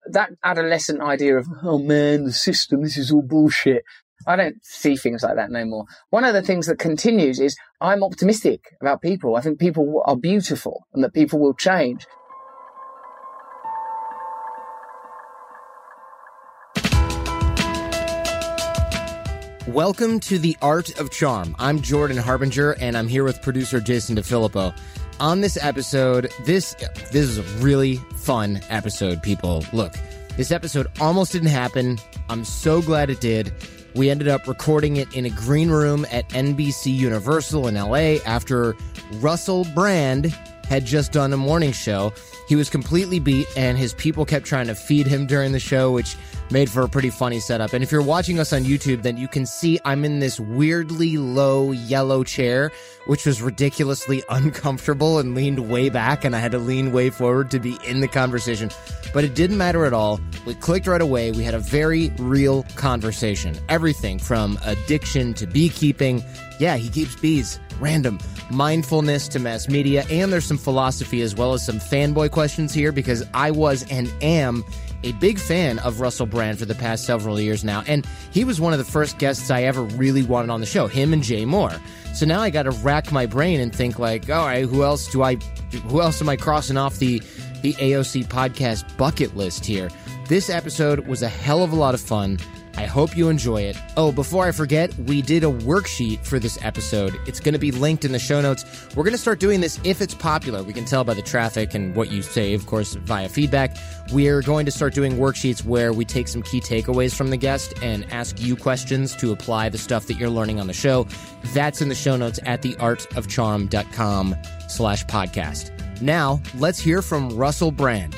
that adolescent idea of, oh man, the system, this is all bullshit. I don't see things like that no more. One of the things that continues is I'm optimistic about people. I think people are beautiful and that people will change. Welcome to The Art of Charm. I'm Jordan Harbinger, and I'm here with producer Jason DeFilippo. On this episode, this is a really fun episode, people. Look, this episode almost didn't happen. I'm so glad it did. We ended up recording it in a green room at NBC Universal in LA after Russell Brand had just done a morning show. He was completely beat, and his people kept trying to feed him during the show, which made for a pretty funny setup. And if you're watching us on YouTube, then you can see I'm in this weirdly low yellow chair, which was ridiculously uncomfortable and leaned way back, and I had to lean way forward to be in the conversation. But it didn't matter at all. We clicked right away. We had a very real conversation. Everything from addiction to beekeeping. Yeah, he keeps bees. Random. Mindfulness to mass media. And there's some philosophy as well as some fanboy questions here because I was and am a big fan of Russell Brand for the past several years now. And he was one of the first guests I ever really wanted on the show, him and Jay Moore. So now I got to rack my brain and think like, all right, who else am I crossing off the AOC podcast bucket list here? This episode was a hell of a lot of fun. I hope you enjoy it. Oh, before I forget, we did a worksheet for this episode. It's going to be linked in the show notes. We're going to start doing this if it's popular. We can tell by the traffic and what you say, of course, via feedback. We're going to start doing worksheets where we take some key takeaways from the guest and ask you questions to apply the stuff that you're learning on the show. That's in the show notes at theartofcharm.com/podcast. Now, let's hear from Russell Brand.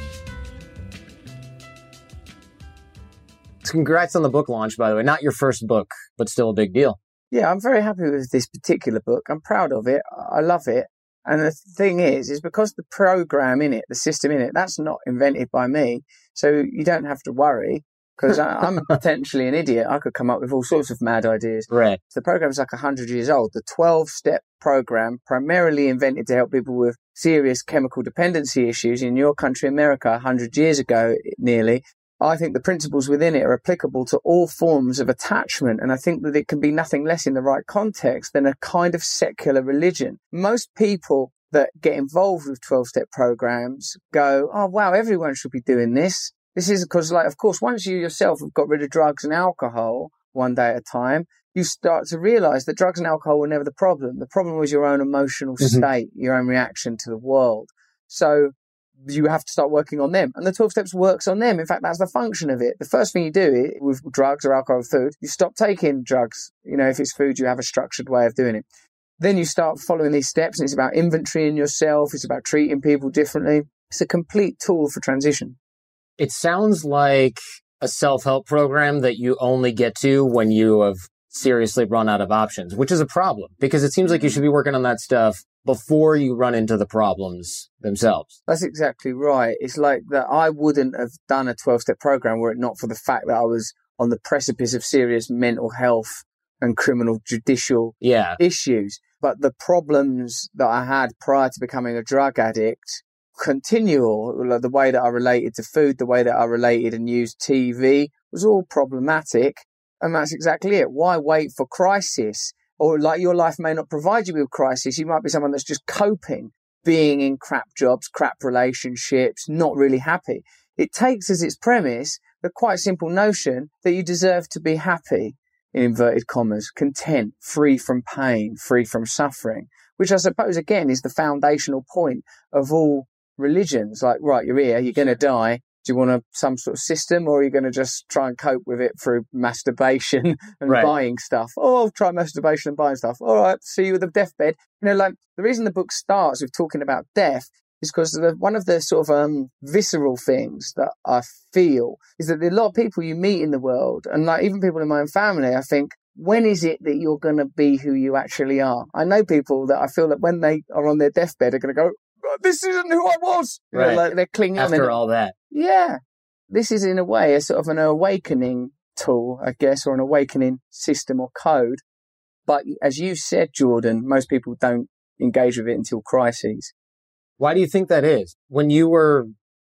Congrats on the book launch, by the way. Not your first book, but still a big deal. Yeah, I'm very happy with this particular book. I'm proud of it. I love it. And the thing is because the program in it, the system in it, that's not invented by me. So you don't have to worry because I'm potentially an idiot. I could come up with all sorts of mad ideas. Right. The program's like 100 years old. The 12-step program, primarily invented to help people with serious chemical dependency issues in your country, America, 100 years ago, nearly. I think the principles within it are applicable to all forms of attachment, and I think that it can be nothing less in the right context than a kind of secular religion. Most people that get involved with 12-step programs go, oh, wow, everyone should be doing this. This is because, of course, once you yourself have got rid of drugs and alcohol one day at a time, you start to realize that drugs and alcohol were never the problem. The problem was your own emotional state, your own reaction to the world. So you have to start working on them. And the 12 steps works on them. In fact, that's the function of it. The first thing you do with drugs or alcohol or food, you stop taking drugs. If it's food, you have a structured way of doing it. Then you start following these steps, and it's about inventorying yourself. It's about treating people differently. It's a complete tool for transition. It sounds like a self-help program that you only get to when you have seriously run out of options, which is a problem because it seems like you should be working on that stuff before you run into the problems themselves. That's exactly right. It's like that I wouldn't have done a 12-step program were it not for the fact that I was on the precipice of serious mental health and criminal judicial issues. But the problems that I had prior to becoming a drug addict continue. The way that I related to food, the way that I related and used TV was all problematic. And that's exactly it. Why wait for crisis? Or your life may not provide you with crisis. You might be someone that's just coping, being in crap jobs, crap relationships, not really happy. It takes as its premise the quite simple notion that you deserve to be happy, in inverted commas, content, free from pain, free from suffering, which I suppose, again, is the foundational point of all religions. Like, right, you're here, you're going to die. Do you want some sort of system, or are you going to just try and cope with it through masturbation and buying stuff? Oh, I'll try masturbation and buying stuff. All right, see you at the deathbed. The reason the book starts with talking about death is because one of the sort of visceral things that I feel is that there are a lot of people you meet in the world, and even people in my own family, I think, when is it that you're going to be who you actually are? I know people that I feel that when they are on their deathbed are going to go, this isn't who I was. Right. They're clinging after all that. Yeah. This is, in a way, a sort of an awakening tool, I guess, or an awakening system or code. But as you said, Jordan, most people don't engage with it until crises. Why do you think that is? When you were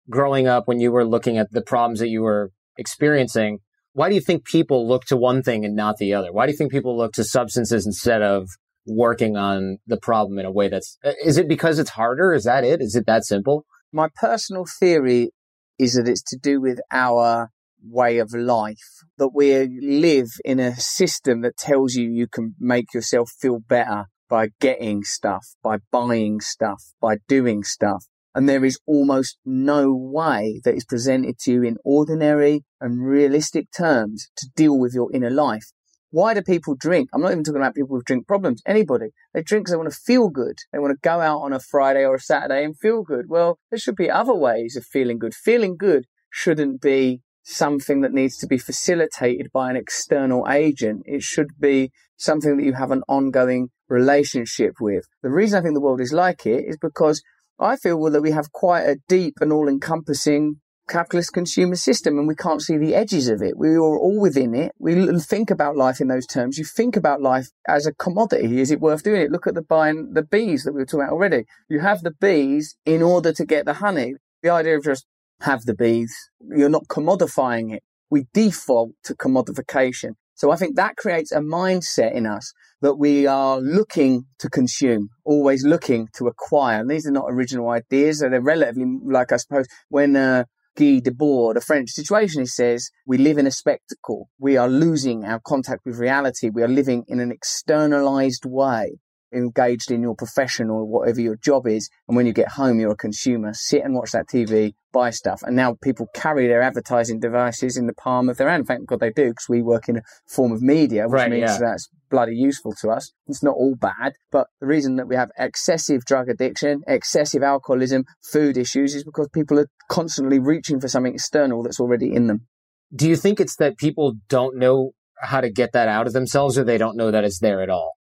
growing up when you were looking at the problems that you were experiencing, why do you think people look to one thing and not the other? Why do you think people look to substances instead of working on the problem in a way is it because it's harder? Is that it? Is it that simple? My personal theory is that it's to do with our way of life, that we live in a system that tells you can make yourself feel better by getting stuff, by buying stuff, by doing stuff. And there is almost no way that is presented to you in ordinary and realistic terms to deal with your inner life. Why do people drink? I'm not even talking about people with drink problems. Anybody. They drink because they want to feel good. They want to go out on a Friday or a Saturday and feel good. Well, there should be other ways of feeling good. Feeling good shouldn't be something that needs to be facilitated by an external agent. It should be something that you have an ongoing relationship with. The reason I think the world is like it is because I feel that we have quite a deep and all-encompassing capitalist consumer system, and we can't see the edges of it. We are all within it. We think about life in those terms. You think about life as a commodity. Is it worth doing it? Look at buying the bees that we were talking about already. You have the bees in order to get the honey. The idea of just have the bees, you're not commodifying it. We default to commodification. So I think that creates a mindset in us that we are looking to consume, always looking to acquire. And these are not original ideas. They're relatively, like I suppose, when Guy Debord, a French situationist, says we live in a spectacle. We are losing our contact with reality. We are living in an externalized way, engaged in your profession or whatever your job is. And when you get home, you're a consumer. Sit and watch that TV, buy stuff. And now people carry their advertising devices in the palm of their hand. Thank God they do, because we work in a form of media, which means that's bloody useful to us. It's not all bad. But the reason that we have excessive drug addiction, excessive alcoholism, food issues is because people are constantly reaching for something external that's already in them. Do you think it's that people don't know how to get that out of themselves, or they don't know that it's there at all?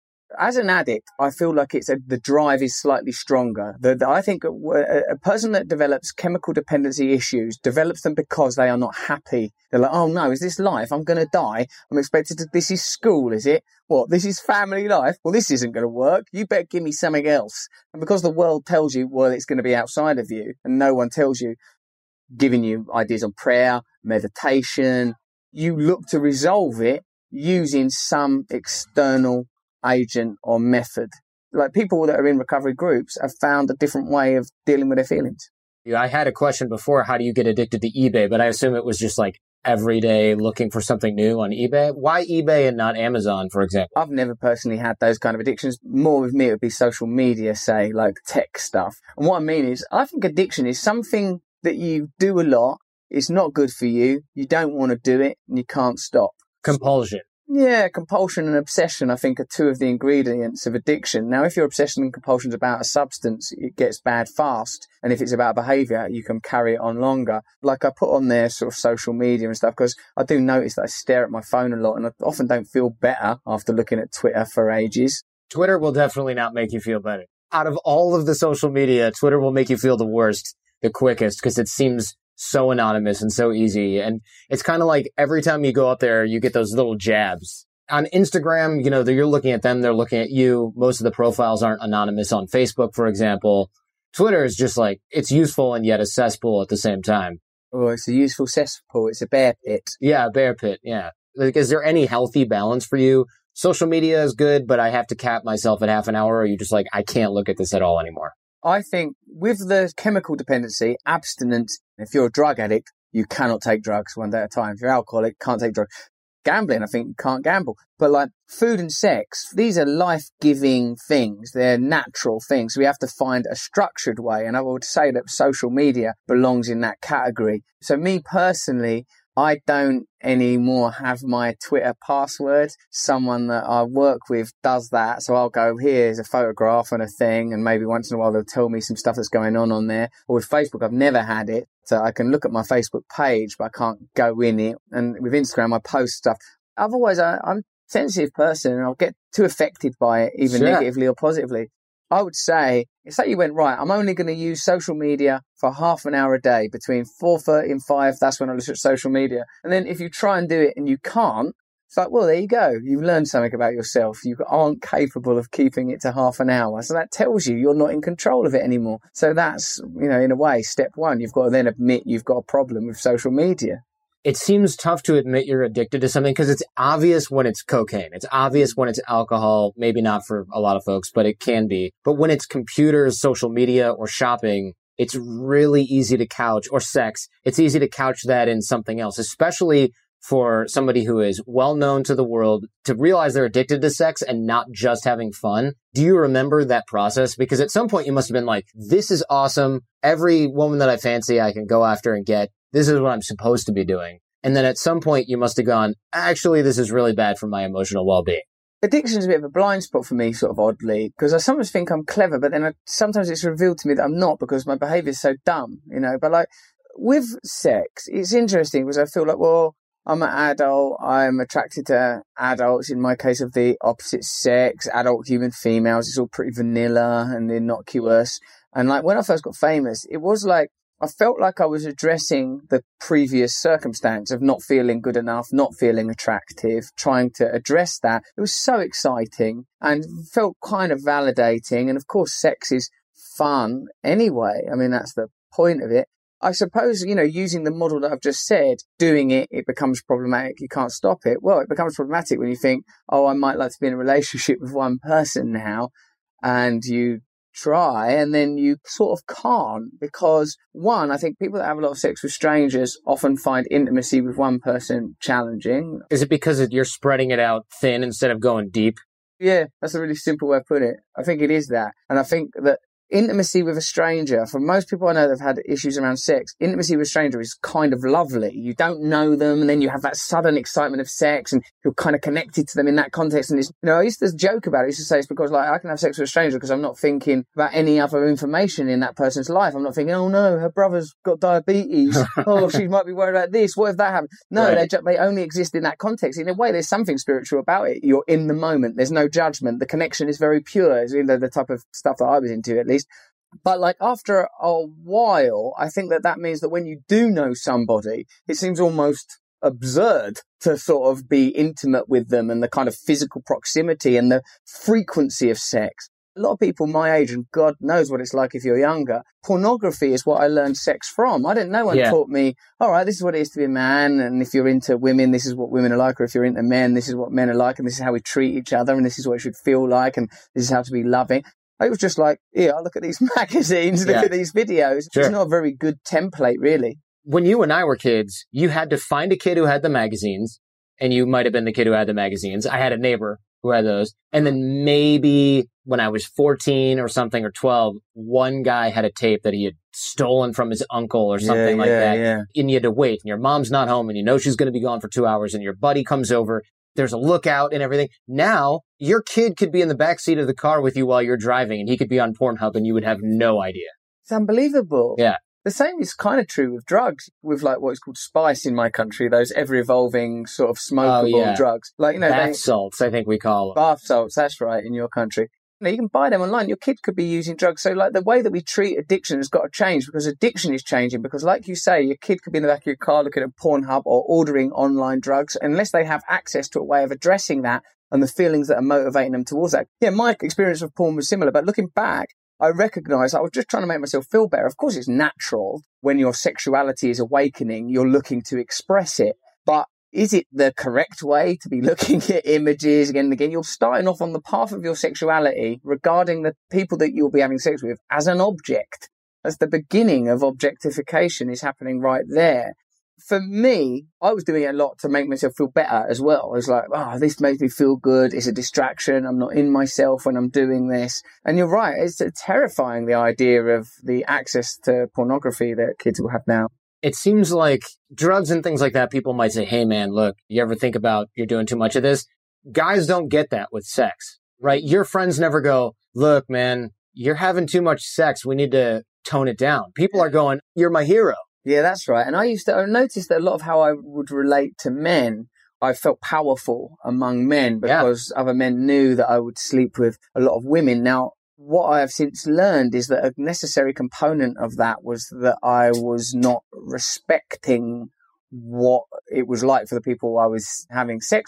As an addict, I feel like the drive is slightly stronger. I think a person that develops chemical dependency issues develops them because they are not happy. They're like, oh no, is this life? I'm going to die. I'm expected to, this is school, is it? What, this is family life? Well, this isn't going to work. You better give me something else. And because the world tells you, well, it's going to be outside of you, and no one tells you, giving you ideas on prayer, meditation, you look to resolve it using some external agent or method. Like people that are in recovery groups have found a different way of dealing with their feelings. I had a question before, how do you get addicted to eBay? But I assume it was just like every day looking for something new on eBay. Why eBay and not Amazon, for example? I've never personally had those kind of addictions. More with me, it would be social media, say, like tech stuff. And what I mean is, I think addiction is something that you do a lot. It's not good for you. You don't want to do it and you can't stop. Compulsion. Yeah, compulsion and obsession, I think, are two of the ingredients of addiction. Now, if your obsession and compulsion is about a substance, it gets bad fast. And if it's about behaviour, you can carry it on longer. Like I put on there sort of social media and stuff, because I do notice that I stare at my phone a lot and I often don't feel better after looking at Twitter for ages. Twitter will definitely not make you feel better. Out of all of the social media, Twitter will make you feel the worst, the quickest, because it seems so anonymous and so easy. And it's kind of like every time you go out there, you get those little jabs. On Instagram, you know, you're looking at them, they're looking at you. Most of the profiles aren't anonymous on Facebook, for example. Twitter is just like, it's useful and yet a cesspool at the same time. Oh, it's a useful cesspool. It's a bear pit. Yeah, a bear pit. Yeah. Like, is there any healthy balance for you? Social media is good, but I have to cap myself at half an hour. Or are you just like, I can't look at this at all anymore? I think with the chemical dependency, abstinence, if you're a drug addict, you cannot take drugs one day at a time. If you're alcoholic, can't take drugs. Gambling, I think you can't gamble. But like food and sex, these are life-giving things. They're natural things. We have to find a structured way. And I would say that social media belongs in that category. So me personally, I don't anymore have my Twitter password. Someone that I work with does that. So I'll go, here's a photograph and a thing. And maybe once in a while, they'll tell me some stuff that's going on there. Or with Facebook, I've never had it. So I can look at my Facebook page, but I can't go in it. And with Instagram, I post stuff. Otherwise, I'm a sensitive person and I'll get too affected by it, even negatively or positively. I would say, it's like you went, right, I'm only going to use social media for half an hour a day between 4:30 and 5. That's when I look at social media. And then if you try and do it and you can't, It's like, well, there you go. You've learned something about yourself. You aren't capable of keeping it to half an hour. So that tells you you're not in control of it anymore. So that's, in a way, step one. You've got to then admit you've got a problem with social media. It seems tough to admit you're addicted to something because it's obvious when it's cocaine. It's obvious when it's alcohol. Maybe not for a lot of folks, but it can be. But when it's computers, social media, or shopping, it's really easy to couch, or sex, it's easy to couch that in something else, especially for somebody who is well known to the world to realize they're addicted to sex and not just having fun. Do you remember that process? Because at some point you must have been like, this is awesome. Every woman that I fancy, I can go after and get. This is what I'm supposed to be doing. And then at some point you must have gone, actually, this is really bad for my emotional well-being. Addiction is a bit of a blind spot for me, sort of oddly, because I sometimes think I'm clever, but then sometimes it's revealed to me that I'm not because my behavior is so dumb, But like with sex, it's interesting because I feel like, well, I'm an adult. I'm attracted to adults, in my case of the opposite sex, adult human females. It's all pretty vanilla and innocuous. And like when I first got famous, it was like, I felt like I was addressing the previous circumstance of not feeling good enough, not feeling attractive, trying to address that. It was so exciting and felt kind of validating. And of course, sex is fun anyway. I mean, that's the point of it. I suppose, using the model that I've just said, doing it becomes problematic. You can't stop it. Well, it becomes problematic when you think, oh, I might like to be in a relationship with one person now, and you try and then you sort of can't because, one, I think people that have a lot of sex with strangers often find intimacy with one person challenging. Is it because you're spreading it out thin instead of going deep? Yeah, that's a really simple way of putting it. I think it is that. And I think that intimacy with a stranger, for most people I know that have had issues around sex, intimacy with a stranger is kind of lovely. You don't know them, and then you have that sudden excitement of sex, and you're kind of connected to them in that context. And it's, I used to joke about it. I used to say it's because like I can have sex with a stranger because I'm not thinking about any other information in that person's life. I'm not thinking, oh no, her brother's got diabetes. Oh, she might be worried about this. What if that happened? No, right. They only exist in that context. In a way, there's something spiritual about it. You're in the moment. There's no judgment. The connection is very pure. It's the type of stuff that I was into, at least. But like after a while, I think that means that when you do know somebody, it seems almost absurd to sort of be intimate with them and the kind of physical proximity and the frequency of sex. A lot of people my age, and God knows what it's like if you're younger, pornography is what I learned sex from. I didn't know one taught me, all right, this is what it is to be a man, and if you're into women, this is what women are like, or if you're into men, this is what men are like, and this is how we treat each other, and this is what it should feel like, and this is how to be loving. It was just like, look at these magazines, look at these videos. Sure. It's not a very good template, really. When you and I were kids, you had to find a kid who had the magazines, and you might have been the kid who had the magazines. I had a neighbor who had those. And then maybe when I was 14 or something, or 12, one guy had a tape that he had stolen from his uncle or something like that. Yeah. And you had to wait, and your mom's not home, and you know she's going to be gone for 2 hours, and your buddy comes over. There's a lookout and everything. Now, your kid could be in the backseat of the car with you while you're driving, and he could be on Pornhub, and you would have no idea. It's unbelievable. Yeah. The same is kind of true with drugs, with like what is called spice in my country, those ever-evolving sort of smokable drugs. Like, bath salts, I think we call them. Bath salts, that's right, in your country. You can buy them online. Your kid could be using drugs. So like the way that we treat addiction has got to change, because addiction is changing. Because like you say, your kid could be in the back of your car looking at Pornhub or ordering online drugs, unless they have access to a way of addressing that and the feelings that are motivating them towards that. Yeah, my experience with porn was similar, but looking back, I recognise I was just trying to make myself feel better. Of course, it's natural when your sexuality is awakening, you're looking to express it. But is it the correct way to be looking at images again and again? You're starting off on the path of your sexuality regarding the people that you'll be having sex with as an object. That's the beginning of objectification is happening right there. For me, I was doing it a lot to make myself feel better as well. I was like, this makes me feel good. It's a distraction. I'm not in myself when I'm doing this. And you're right. It's terrifying, the idea of the access to pornography that kids will have now. It seems like drugs and things like that, people might say, hey, man, look, you ever think about you're doing too much of this? Guys don't get that with sex, right? Your friends never go, look, man, you're having too much sex. We need to tone it down. People are going, you're my hero. Yeah, that's right. And I noticed that a lot of how I would relate to men, I felt powerful among men because other men knew that I would sleep with a lot of women. Now, what I have since learned is that a necessary component of that was that I was not respecting what it was like for the people I was having sex with.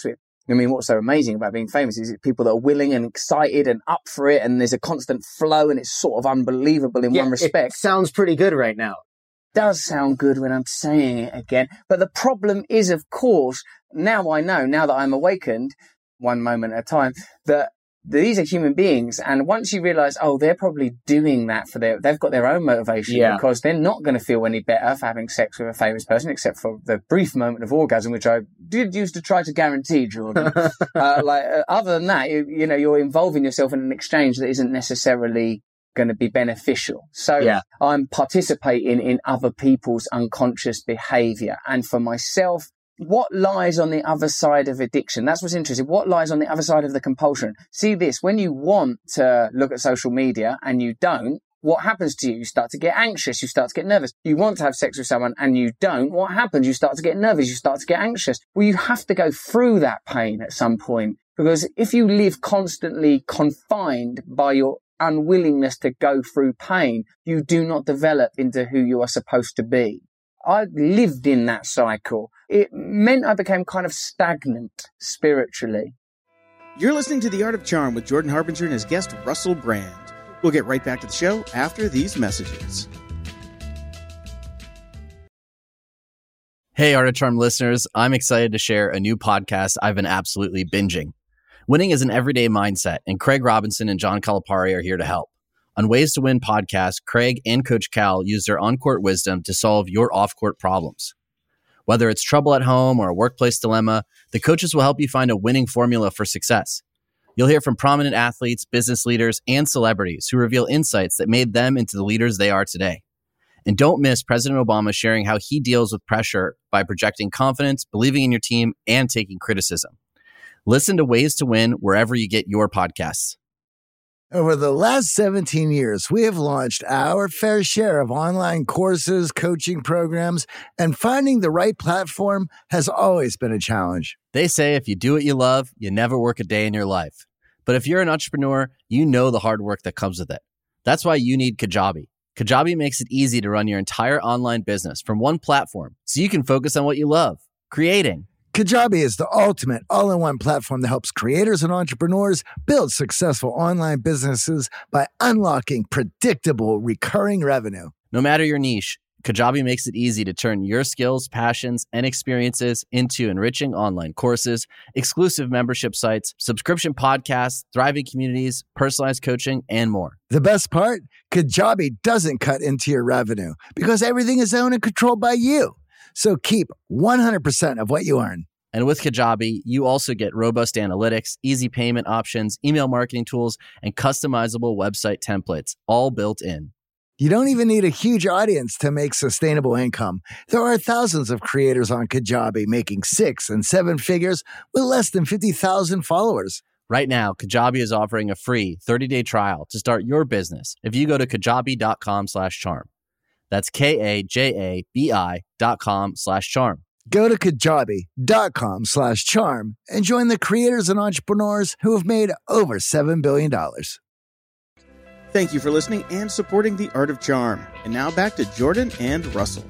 I mean, what's so amazing about being famous is people that are willing and excited and up for it, and there's a constant flow, and it's sort of unbelievable in one respect. It sounds pretty good right now. Does sound good when I'm saying it again. But the problem is, of course, now I know, now that I'm awakened, one moment at a time, that these are human beings. And once you realize, oh, they're probably doing that they've got their own motivation because they're not going to feel any better for having sex with a famous person, except for the brief moment of orgasm, which I did used to try to guarantee, Jordan. Other than that, you're involving yourself in an exchange that isn't necessarily going to be beneficial. So I'm participating in other people's unconscious behavior. And for myself, what lies on the other side of addiction? That's what's interesting. What lies on the other side of the compulsion? See this, when you want to look at social media and you don't, what happens to you? You start to get anxious. You start to get nervous. You want to have sex with someone and you don't. What happens? You start to get nervous. You start to get anxious. Well, you have to go through that pain at some point, because if you live constantly confined by your unwillingness to go through pain, you do not develop into who you are supposed to be. I lived in that cycle. It meant I became kind of stagnant spiritually. You're listening to The Art of Charm with Jordan Harbinger and his guest, Russell Brand. We'll get right back to the show after these messages. Hey, Art of Charm listeners. I'm excited to share a new podcast I've been absolutely binging. Winning is an everyday mindset, and Craig Robinson and John Calipari are here to help. On Ways to Win podcast, Craig and Coach Cal use their on-court wisdom to solve your off-court problems. Whether it's trouble at home or a workplace dilemma, the coaches will help you find a winning formula for success. You'll hear from prominent athletes, business leaders, and celebrities who reveal insights that made them into the leaders they are today. And don't miss President Obama sharing how he deals with pressure by projecting confidence, believing in your team, and taking criticism. Listen to Ways to Win wherever you get your podcasts. Over the last 17 years, we have launched our fair share of online courses, coaching programs, and finding the right platform has always been a challenge. They say if you do what you love, you never work a day in your life. But if you're an entrepreneur, you know the hard work that comes with it. That's why you need Kajabi. Kajabi makes it easy to run your entire online business from one platform so you can focus on what you love, creating. Kajabi is the ultimate all-in-one platform that helps creators and entrepreneurs build successful online businesses by unlocking predictable, recurring revenue. No matter your niche, Kajabi makes it easy to turn your skills, passions, and experiences into enriching online courses, exclusive membership sites, subscription podcasts, thriving communities, personalized coaching, and more. The best part? Kajabi doesn't cut into your revenue because everything is owned and controlled by you. So keep 100% of what you earn. And with Kajabi, you also get robust analytics, easy payment options, email marketing tools, and customizable website templates, all built in. You don't even need a huge audience to make sustainable income. There are thousands of creators on Kajabi making 6 and 7 figures with less than 50,000 followers. Right now, Kajabi is offering a free 30-day trial to start your business if you go to kajabi.com/charm. That's KAJABI.com/charm. Go to kajabi.com/charm and join the creators and entrepreneurs who have made over $7 billion. Thank you for listening and supporting The Art of Charm. And now back to Jordan and Russell.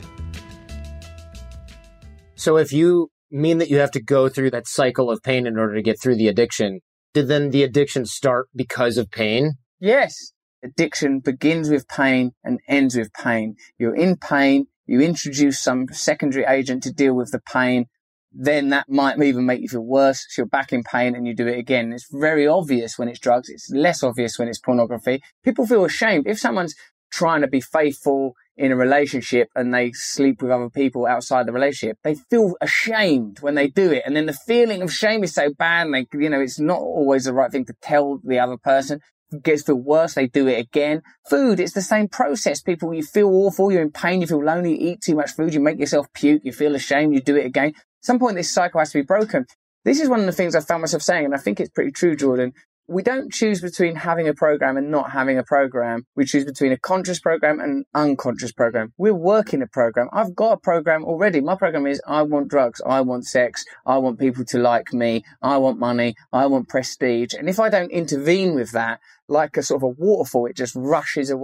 So if you mean that you have to go through that cycle of pain in order to get through the addiction, did then the addiction start because of pain? Yes. Addiction begins with pain and ends with pain. You're in pain, you introduce some secondary agent to deal with the pain, then that might even make you feel worse. So you're back in pain and you do it again. It's very obvious when it's drugs. It's less obvious when it's pornography. People feel ashamed. If someone's trying to be faithful in a relationship and they sleep with other people outside the relationship, they feel ashamed when they do it. And then the feeling of shame is so bad, and it's not always the right thing to tell the other person. Gets feel worse, they do it again. Food, it's the same process. People, you feel awful, you're in pain, you feel lonely, you eat too much food, you make yourself puke, you feel ashamed, you do it again. At some point, this cycle has to be broken. This is one of the things I found myself saying, and I think it's pretty true, Jordan. We don't choose between having a program and not having a program. We choose between a conscious program and an unconscious program. We're working a program. I've got a program already. My program is I want drugs. I want sex. I want people to like me. I want money. I want prestige. And if I don't intervene with that, like a sort of a waterfall, it just rushes away.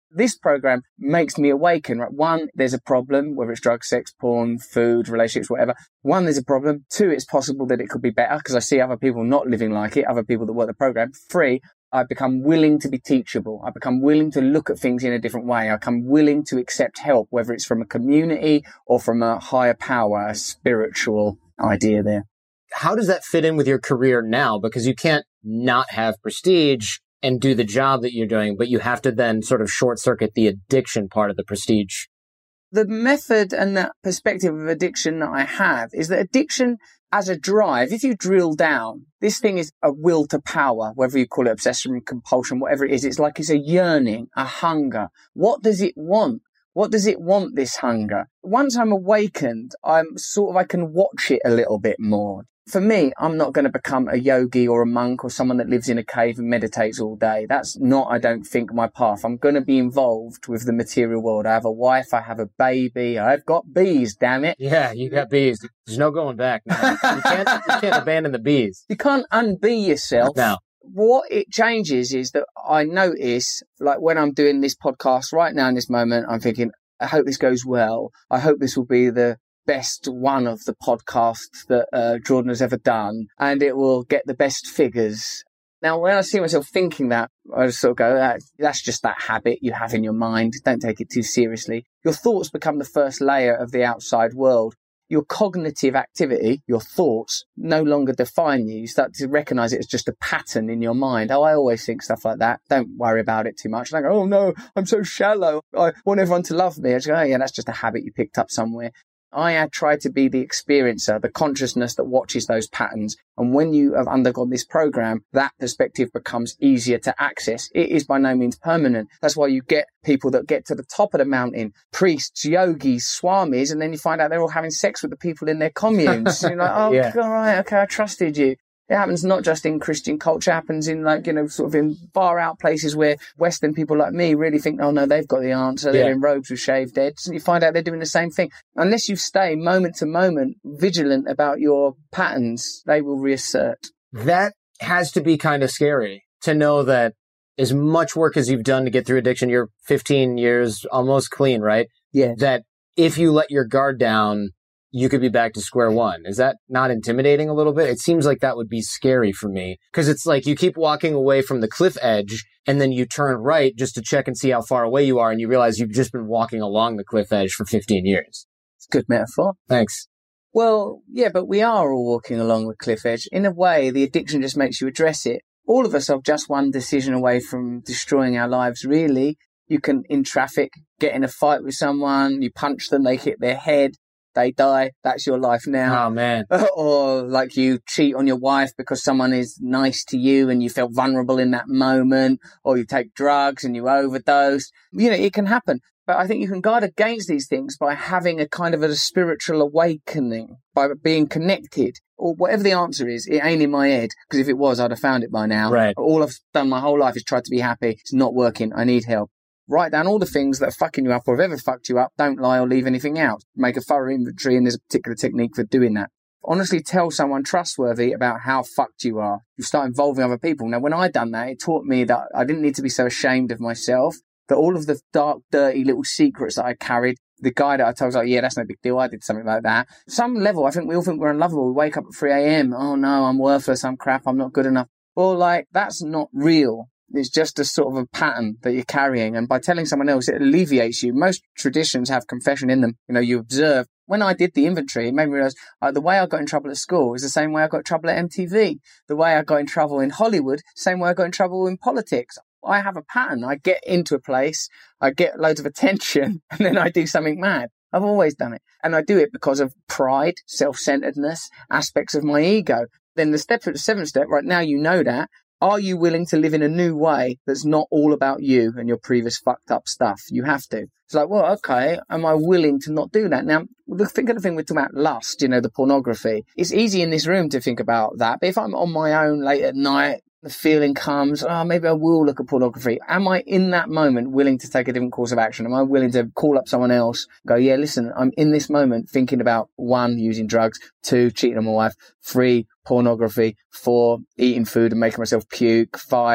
This program makes me awaken, right? One, there's a problem, whether it's drugs, sex, porn, food, relationships, whatever. One, there's a problem. Two, it's possible that it could be better because I see other people not living like it, other people that work the program. Three, I become willing to be teachable. I become willing to look at things in a different way. I become willing to accept help, whether it's from a community or from a higher power, a spiritual idea there. How does that fit in with your career now? Because you can't not have prestige and do the job that you're doing, but you have to then sort of short circuit the addiction part of the prestige. The method and that perspective of addiction that I have is that addiction as a drive, if you drill down, this thing is a will to power, whether you call it obsession, compulsion, whatever it is. It's like it's a yearning, a hunger. What does it want? What does it want, this hunger? Once I'm awakened, I can watch it a little bit more. For me, I'm not going to become a yogi or a monk or someone that lives in a cave and meditates all day. That's not, I don't think, my path. I'm going to be involved with the material world. I have a wife. I have a baby. I've got bees, damn it. Yeah, you got bees. There's no going back now. You can't abandon the bees. You can't unbe yourself. No. What it changes is that I notice, like when I'm doing this podcast right now in this moment, I'm thinking, I hope this goes well. I hope this will be the best one of the podcasts that Jordan has ever done, and it will get the best figures. Now, when I see myself thinking that, I just sort of go, that's just that habit you have in your mind. Don't take it too seriously. Your thoughts become the first layer of the outside world. Your cognitive activity, your thoughts, no longer define you. You start to recognize it as just a pattern in your mind. Oh, I always think stuff like that. Don't worry about it too much. And I go, oh no, I'm so shallow. I want everyone to love me. I just go, oh yeah, that's just a habit you picked up somewhere. I try to be the experiencer, the consciousness that watches those patterns. And when you have undergone this program, that perspective becomes easier to access. It is by no means permanent. That's why you get people that get to the top of the mountain, priests, yogis, swamis, and then you find out they're all having sex with the people in their communes. You're like, oh, yeah. All right, okay, I trusted you. It happens not just in Christian culture, it happens in sort of in far out places where Western people like me really think, oh no, they've got the answer. They're in robes with shaved heads. And you find out they're doing the same thing. Unless you stay moment to moment vigilant about your patterns, they will reassert. That has to be kind of scary to know that as much work as you've done to get through addiction, you're 15 years almost clean, right? Yeah. That if you let your guard down, you could be back to square one. Is that not intimidating a little bit? It seems like that would be scary for me because it's like you keep walking away from the cliff edge and then you turn right just to check and see how far away you are. And you realize you've just been walking along the cliff edge for 15 years. It's a good metaphor. Thanks. Well, yeah, but we are all walking along the cliff edge. In a way, the addiction just makes you address it. All of us are just one decision away from destroying our lives, really. You can, in traffic, get in a fight with someone, you punch them, they hit their head. They die. That's your life now. Oh, man. Or like you cheat on your wife because someone is nice to you and you feel vulnerable in that moment. Or you take drugs and you overdose. It can happen. But I think you can guard against these things by having a kind of a spiritual awakening, by being connected. Or whatever the answer is, it ain't in my head. Because if it was, I'd have found it by now. Right. All I've done my whole life is try to be happy. It's not working. I need help. Write down all the things that are fucking you up or have ever fucked you up. Don't lie or leave anything out. Make a thorough inventory, and there's a particular technique for doing that. Honestly, tell someone trustworthy about how fucked you are. You start involving other people. Now, when I done that, it taught me that I didn't need to be so ashamed of myself, that all of the dark, dirty little secrets that I carried, the guy that I told was like, yeah, that's no big deal. I did something like that. Some level, I think we all think we're unlovable. We wake up at 3 a.m. Oh no, I'm worthless. I'm crap. I'm not good enough. Well, that's not real. It's just a sort of a pattern that you're carrying. And by telling someone else, it alleviates you. Most traditions have confession in them. You observe. When I did the inventory, it made me realize the way I got in trouble at school is the same way I got in trouble at MTV. The way I got in trouble in Hollywood, same way I got in trouble in politics. I have a pattern. I get into a place, I get loads of attention, and then I do something mad. I've always done it. And I do it because of pride, self-centeredness, aspects of my ego. Then the seventh step, right now you know that. Are you willing to live in a new way that's not all about you and your previous fucked up stuff? You have to. It's like, well, okay, am I willing to not do that? Now, think of the thing we're talking about lust, the pornography. It's easy in this room to think about that. But if I'm on my own late at night, the feeling comes, maybe I will look at pornography. Am I in that moment willing to take a different course of action? Am I willing to call up someone else, go, yeah, listen, I'm in this moment thinking about 1, using drugs, 2, cheating on my wife, 3, pornography, 4, eating food and making myself puke, 5,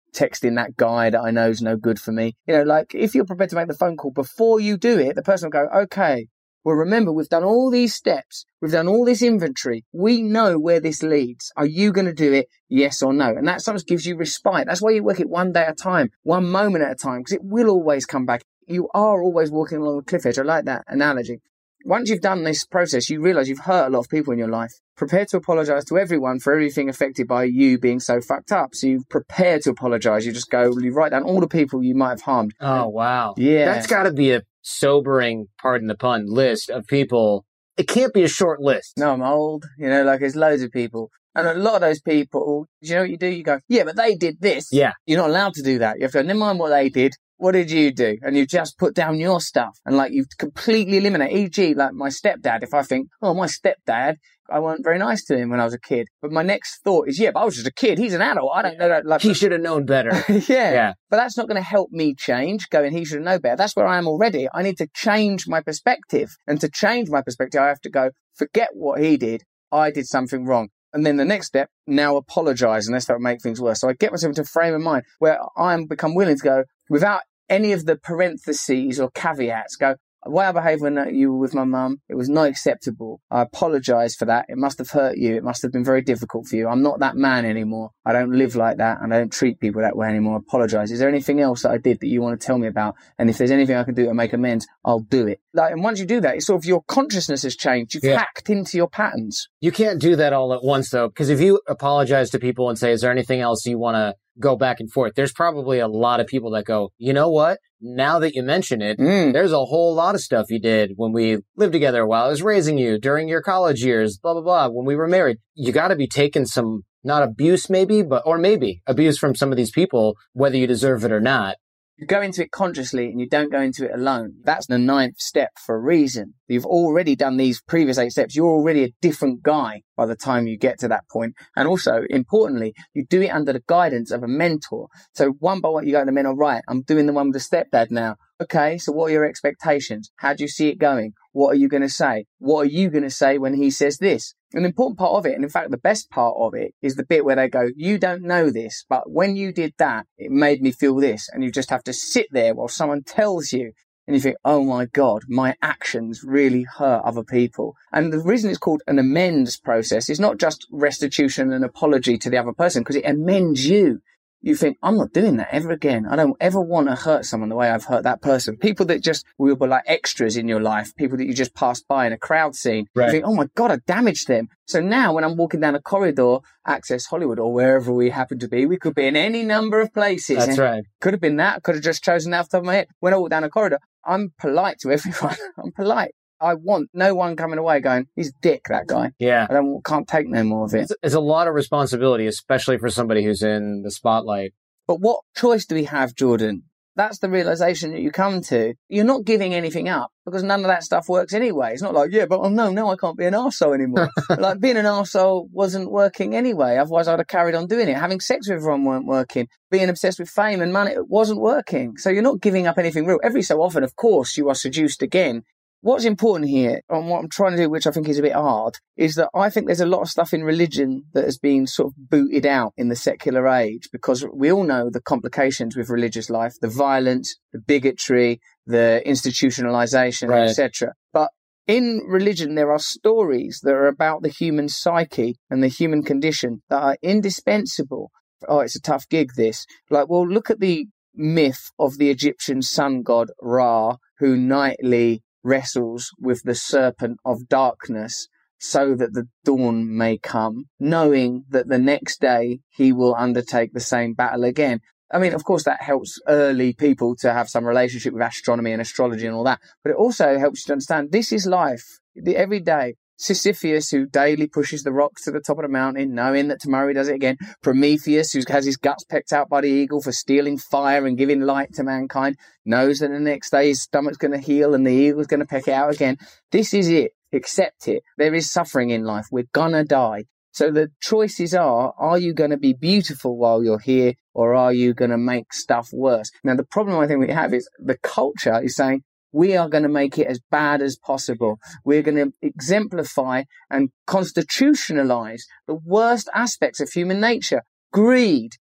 texting that guy that I know is no good for me. You know, like if you're prepared to make the phone call before you do it, the person will go, okay, well, remember, we've done all these steps. We've done all this inventory. We know where this leads. Are you going to do it? Yes or no? And that sometimes gives you respite. That's why you work it one day at a time, one moment at a time, because it will always come back. You are always walking along a cliff edge. I like that analogy. Once you've done this process, you realize you've hurt a lot of people in your life. Prepare to apologize to everyone for everything affected by you being so fucked up. So you prepare to apologize. You just go, you write down all the people you might have harmed. Oh, wow. Yeah. That's got to be a sobering, pardon the pun, list of people. It can't be a short list. No, I'm old. You know, like there's loads of people. And a lot of those people, you know what you do? You go, yeah, but they did this. Yeah. You're not allowed to do that. You have to go, never mind what they did. What did you do? And you just put down your stuff and like you completely eliminate. E.g., like my stepdad, if I think, oh, my stepdad, I weren't very nice to him when I was a kid. But my next thought is, yeah, but I was just a kid. He's an adult. I don't know that. Like, he should have known better. yeah. But that's not going to help me change going, he should know better. That's where I am already. I need to change my perspective. And to change my perspective, I have to go, forget what he did. I did something wrong. And then the next step, now apologize, unless that would make things worse. So I get myself into a frame of mind where I become willing to go, without any of the parentheses or caveats, go, the way I behaved when you were with my mum, it was not acceptable. I apologise for that. It must have hurt you. It must have been very difficult for you. I'm not that man anymore. I don't live like that and I don't treat people that way anymore. I apologise. Is there anything else that I did that you want to tell me about? And if there's anything I can do to make amends, I'll do it. Like, and once you do that, it's sort of your consciousness has changed. You've hacked into your patterns. You can't do that all at once, though, because if you apologize to people and say, is there anything else you want to go back and forth, there's probably a lot of people that go, you know what? Now that you mention it, there's a whole lot of stuff you did when we lived together while I was raising you during your college years, blah, blah, blah, when we were married. You got to be taking some, not abuse maybe, or maybe abuse from some of these people, whether you deserve it or not. You go into it consciously and you don't go into it alone. That's the 9th step for a reason. You've already done these previous 8 steps. You're already a different guy by the time you get to that point. And also, importantly, you do it under the guidance of a mentor. So one by one, you go to the mentor, right, I'm doing the one with the stepdad now. Okay, so what are your expectations? How do you see it going? What are you going to say? What are you going to say when he says this? An important part of it, and in fact, the best part of it, is the bit where they go, you don't know this, but when you did that, it made me feel this. And you just have to sit there while someone tells you. And you think, oh my God, my actions really hurt other people. And the reason it's called an amends process is not just restitution and apology to the other person, because it amends you. You think, I'm not doing that ever again. I don't ever want to hurt someone the way I've hurt that person. People that just will be like extras in your life, people that you just passed by in a crowd scene. Right. You think, oh my God, I damaged them. So now when I'm walking down a corridor, Access Hollywood or wherever we happen to be, we could be in any number of places. That's right. Could have been that. Could have just chosen that off the top of my head. When I walk down a corridor, I'm polite to everyone. I'm polite. I want no one coming away going, he's a dick, that guy. Yeah. Can't take no more of it. It's a lot of responsibility, especially for somebody who's in the spotlight. But what choice do we have, Jordan? That's the realization that you come to. You're not giving anything up because none of that stuff works anyway. It's not like, yeah, but no, I can't be an arsehole anymore. Like being an arsehole wasn't working anyway. Otherwise, I'd have carried on doing it. Having sex with everyone weren't working. Being obsessed with fame and money, it wasn't working. So you're not giving up anything real. Every so often, of course, you are seduced again. What's important here, and what I'm trying to do, which I think is a bit hard, is that I think there's a lot of stuff in religion that has been sort of booted out in the secular age, because we all know the complications with religious life, the violence, the bigotry, the institutionalization, right, etc. But in religion, there are stories that are about the human psyche and the human condition that are indispensable. Oh, it's a tough gig, this. Like, well, look at the myth of the Egyptian sun god Ra, who nightly wrestles with the serpent of darkness so that the dawn may come, knowing that the next day he will undertake the same battle again. I mean, of course, that helps early people to have some relationship with astronomy and astrology and all that, but it also helps you to understand this is life, the everyday. Sisyphus, who daily pushes the rocks to the top of the mountain, knowing that tomorrow he does it again. Prometheus, who has his guts pecked out by the eagle for stealing fire and giving light to mankind, knows that the next day his stomach's going to heal and the eagle's going to peck it out again. This is it. Accept it. There is suffering in life. We're going to die. So the choices are you going to be beautiful while you're here, or are you going to make stuff worse? Now, the problem I think we have is the culture is saying, we are going to make it as bad as possible. We're going to exemplify and constitutionalize the worst aspects of human nature. Greed,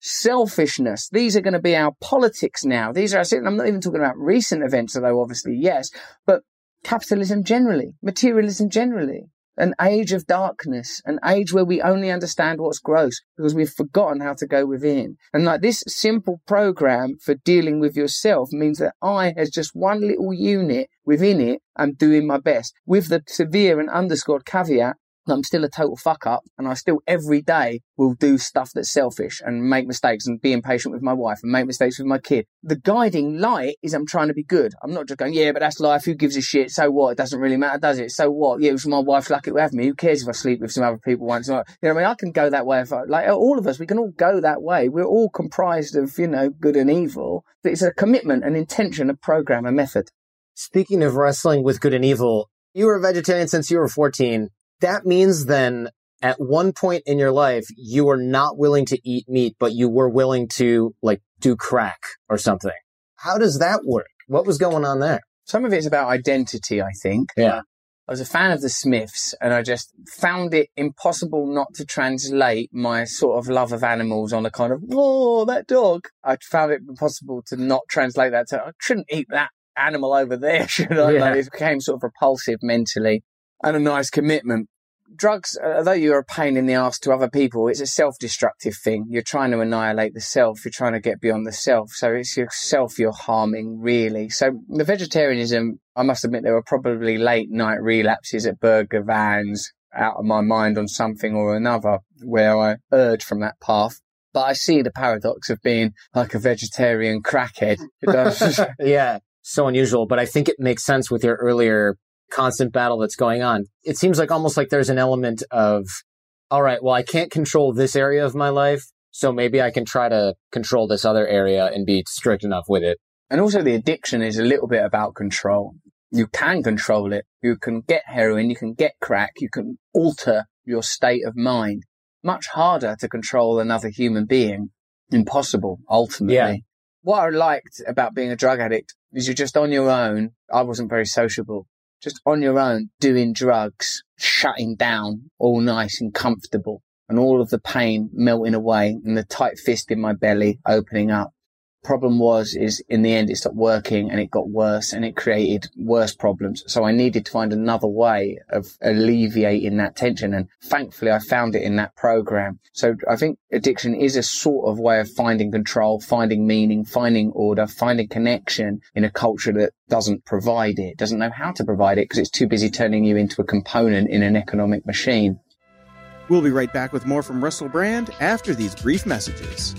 selfishness. These are going to be our politics now. These are, I'm not even talking about recent events, although obviously yes, but capitalism generally, materialism generally. An age of darkness, an age where we only understand what's gross because we've forgotten how to go within. And like this simple program for dealing with yourself means that I, as just one little unit within it, am doing my best with the severe and underscored caveat I'm still a total fuck up, and I still every day will do stuff that's selfish and make mistakes and be impatient with my wife and make mistakes with my kid. The guiding light is I'm trying to be good. I'm not just going, yeah, but that's life. Who gives a shit? So what? It doesn't really matter, does it? So what? Yeah, it was my wife's lucky to have me. Who cares if I sleep with some other people once in a while? You know what I mean? I can go that way. Like all of us, we can all go that way. We're all comprised of, good and evil. But it's a commitment, an intention, a program, a method. Speaking of wrestling with good and evil, you were a vegetarian since you were 14. That means then at one point in your life, you were not willing to eat meat, but you were willing to do crack or something. How does that work? What was going on there? Some of it's about identity, I think. Yeah. I was a fan of the Smiths, and I just found it impossible not to translate my sort of love of animals on a kind of, oh, that dog. I found it impossible to not translate that to, I shouldn't eat that animal over there, should I? Yeah. It became sort of repulsive mentally, and a nice commitment. Drugs, although you're a pain in the arse to other people, it's a self-destructive thing. You're trying to annihilate the self. You're trying to get beyond the self. So it's yourself you're harming, really. So the vegetarianism, I must admit, there were probably late night relapses at burger vans, out of my mind on something or another, where I erred from that path. But I see the paradox of being like a vegetarian crackhead. It does. Yeah, so unusual. But I think it makes sense with your earlier constant battle that's going on. It seems like almost like there's an element of, all right, well, I can't control this area of my life, so maybe I can try to control this other area and be strict enough with it. And also the addiction is a little bit about control. You can control it. You can get heroin, you can get crack, you can alter your state of mind. Much harder to control another human being. Impossible, ultimately. Yeah. What I liked about being a drug addict is you're just on your own. I wasn't very sociable. Just on your own, doing drugs, shutting down, all nice and comfortable, and all of the pain melting away and the tight fist in my belly opening up. Problem is in the end, it stopped working and it got worse and it created worse problems. So I needed to find another way of alleviating that tension. And thankfully, I found it in that program. So I think addiction is a sort of way of finding control, finding meaning, finding order, finding connection in a culture that doesn't provide it, doesn't know how to provide it because it's too busy turning you into a component in an economic machine. We'll be right back with more from Russell Brand after these brief messages.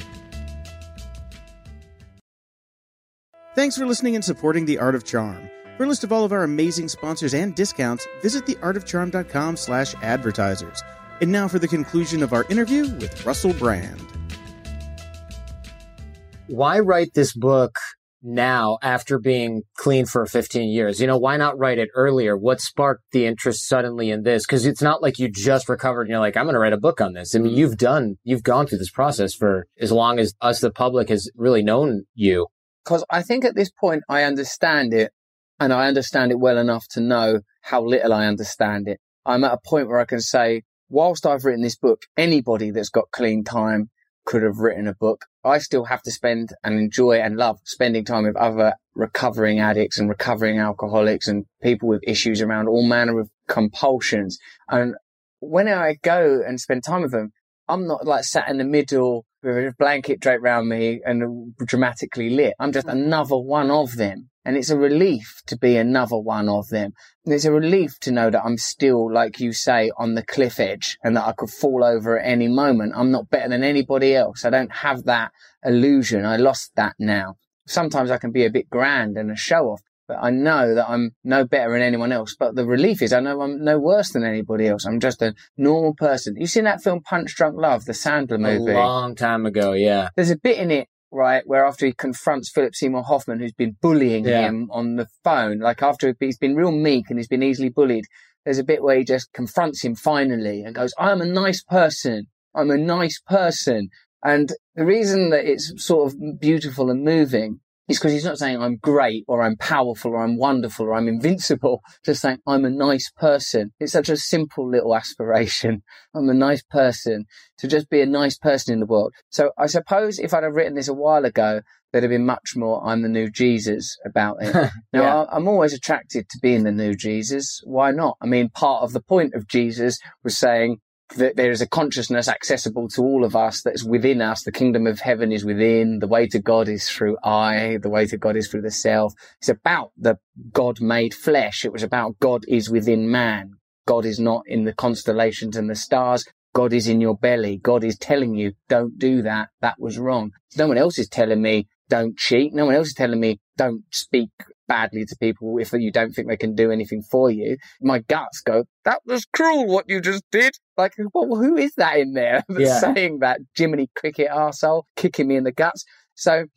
Thanks for listening and supporting The Art of Charm. For a list of all of our amazing sponsors and discounts, visit theartofcharm.com/advertisers. And now for the conclusion of our interview with Russell Brand. Why write this book now after being clean for 15 years? Why not write it earlier? What sparked the interest suddenly in this? Because it's not like you just recovered and you're like, I'm going to write a book on this. I mean, you've gone through this process for as long as us, the public, has really known you. Because I think at this point I understand it, and I understand it well enough to know how little I understand it. I'm at a point where I can say, whilst I've written this book, anybody that's got clean time could have written a book. I still have to spend and enjoy and love spending time with other recovering addicts and recovering alcoholics and people with issues around all manner of compulsions. And when I go and spend time with them, I'm not like sat in the middle with a blanket draped around me and dramatically lit. I'm just another one of them. And it's a relief to be another one of them. And it's a relief to know that I'm still, like you say, on the cliff edge and that I could fall over at any moment. I'm not better than anybody else. I don't have that illusion. I lost that now. Sometimes I can be a bit grand and a show off, but I know that I'm no better than anyone else. But the relief is I know I'm no worse than anybody else. I'm just a normal person. You seen that film Punch Drunk Love, the Sandler movie? A long time ago, yeah. There's a bit in it, right, where after he confronts Philip Seymour Hoffman, who's been bullying him on the phone, like after he's been real meek and he's been easily bullied, there's a bit where he just confronts him finally and goes, I'm a nice person. I'm a nice person. And the reason that it's sort of beautiful and moving is because he's not saying I'm great or I'm powerful or I'm wonderful or I'm invincible. Just saying I'm a nice person. It's such a simple little aspiration. I'm a nice person, to just be a nice person in the world. So I suppose if I'd have written this a while ago, there'd have been much more I'm the new Jesus about it. Now, I'm always attracted to being the new Jesus. Why not? I mean, part of the point of Jesus was saying that there is a consciousness accessible to all of us that's within us. The kingdom of heaven is within. The way to God is through I. The way to God is through the self. It's about the God made flesh. It was about God is within man. God is not in the constellations and the stars. God is in your belly. God is telling you, don't do that. That was wrong. No one else is telling me, don't cheat. No one else is telling me, don't speak badly to people if you don't think they can do anything for you. My guts go, that was cruel what you just did. Like, well, who is that in there that's saying that? Jiminy Cricket arsehole, kicking me in the guts. So,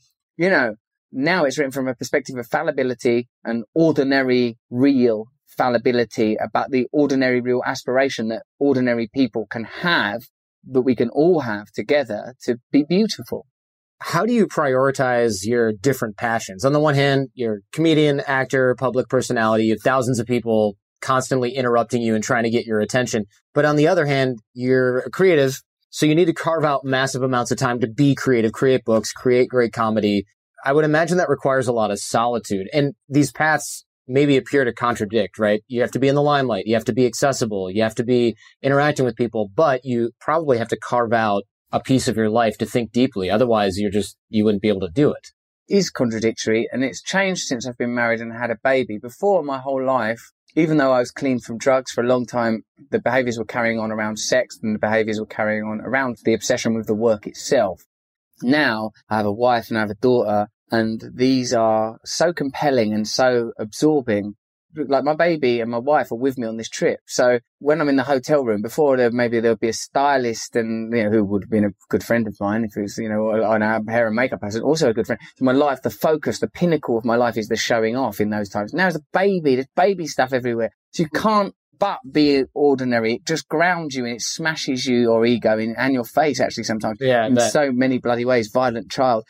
now it's written from a perspective of fallibility and ordinary, real fallibility, about the ordinary, real aspiration that ordinary people can have, that we can all have together to be beautiful. How do you prioritize your different passions? On the one hand, you're a comedian, actor, public personality. You have thousands of people constantly interrupting you and trying to get your attention. But on the other hand, you're a creative, so you need to carve out massive amounts of time to be creative, create books, create great comedy. I would imagine that requires a lot of solitude. And these paths maybe appear to contradict, right? You have to be in the limelight. You have to be accessible. You have to be interacting with people, but you probably have to carve out a piece of your life to think deeply. Otherwise, you wouldn't be able to do it. It is contradictory, and it's changed since I've been married and had a baby. Before, my whole life, even though I was clean from drugs for a long time, the behaviors were carrying on around sex, and the behaviors were carrying on around the obsession with the work itself. Now, I have a wife and I have a daughter, and these are so compelling and so absorbing. Like, my baby and my wife are with me on this trip. So when I'm in the hotel room, before maybe there'll be a stylist, and who would have been a good friend of mine if it was, on a hair and makeup person, also a good friend. So my life, the focus, the pinnacle of my life is the showing off in those times. Now there's there's baby stuff everywhere. So you can't but be ordinary. It just grounds you and it smashes your ego and your face, actually, sometimes. Yeah, in so many bloody ways. Violent child.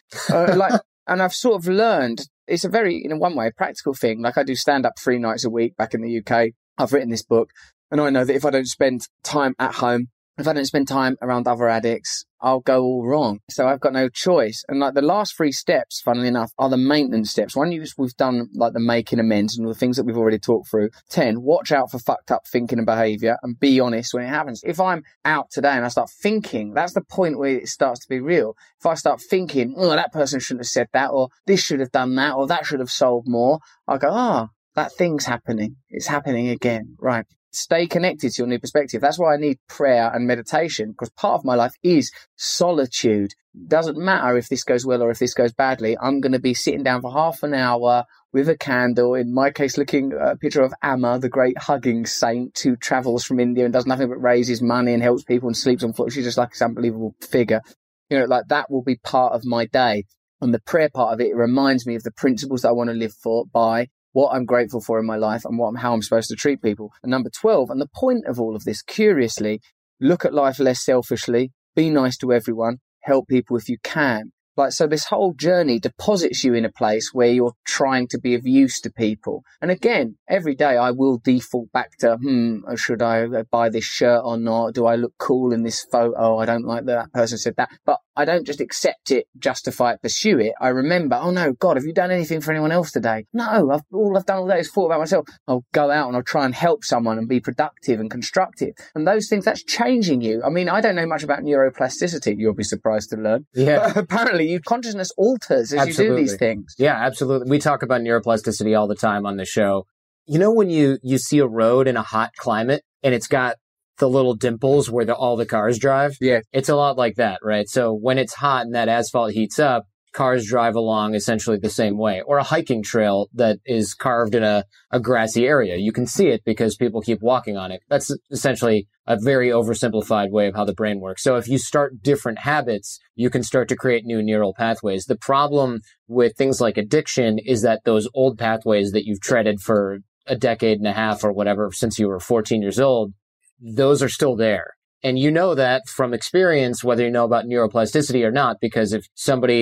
And I've sort of learned, it's a very, in one way, practical thing. Like, I do stand-up 3 nights a week back in the UK. I've written this book, and I know that if I don't spend time at home, if I don't spend time around other addicts, I'll go all wrong. So I've got no choice. And like, the last 3 steps, funnily enough, are the maintenance steps. One, we've done like the making amends and the things that we've already talked through. 10, watch out for fucked up thinking and behavior, and be honest when it happens. If I'm out today and I start thinking, that's the point where it starts to be real. If I start thinking, oh, that person shouldn't have said that, or this should have done that, or that should have sold more, I go, that thing's happening. It's happening again. Right. Stay connected to your new perspective. That's why I need prayer and meditation, because part of my life is solitude. Doesn't matter if this goes well or if this goes badly. I'm going to be sitting down for half an hour with a candle, in my case, looking at a picture of Amma, the great hugging saint who travels from India and does nothing but raises money and helps people and sleeps on foot. She's just like this unbelievable figure. Like, that will be part of my day. And the prayer part of it reminds me of the principles that I want to live by, what I'm grateful for in my life, and how I'm supposed to treat people. And number 12, and the point of all of this, curiously, look at life less selfishly, be nice to everyone, help people if you can. Like, so this whole journey deposits you in a place where you're trying to be of use to people. And again, every day I will default back to, should I buy this shirt or not? Do I look cool in this photo? I don't like that person said that. But I don't just accept it, justify it, pursue it. I remember, oh no, God, have you done anything for anyone else today? No, all I've done all day is thought about myself. I'll go out and I'll try and help someone and be productive and constructive. And those things, that's changing you. I mean, I don't know much about neuroplasticity. You'll be surprised to learn. Yeah. But apparently your consciousness alters as you do these things. Yeah, absolutely. We talk about neuroplasticity all the time on the show. When you see a road in a hot climate and it's got the little dimples where all the cars drive. Yeah. It's a lot like that, right? So when it's hot and that asphalt heats up, cars drive along essentially the same way. Or a hiking trail that is carved in a grassy area. You can see it because people keep walking on it. That's essentially a very oversimplified way of how the brain works. So if you start different habits, you can start to create new neural pathways. The problem with things like addiction is that those old pathways that you've treaded for a decade and a half or whatever since you were 14 years old, those are still there. And you know that from experience, whether you know about neuroplasticity or not, because if somebody